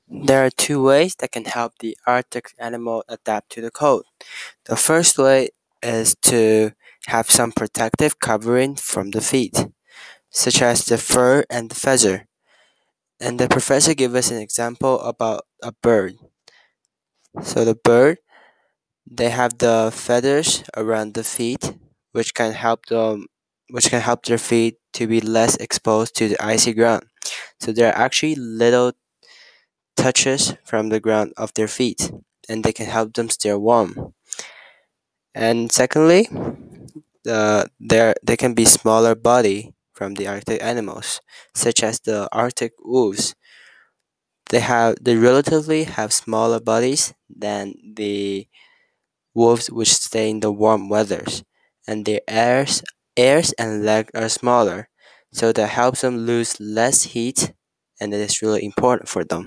There are two ways that can help the Arctic animal adapt to the cold. The first way is to have some protective covering from the feet, such as the fur and the feather. And the professor gave us an example about a bird. So the bird, they have the feathers around the feet, which can help their feet to be less exposed to the icy ground. So there are actually little touches from the ground of their feet, and they can help them stay warm. And secondly, they can be smaller body from the Arctic animals, such as the Arctic wolves. They relatively have smaller bodies than the wolves which stay in the warm weathers, and their ears and legs are smaller, so that helps them lose less heat, and it is really important for them.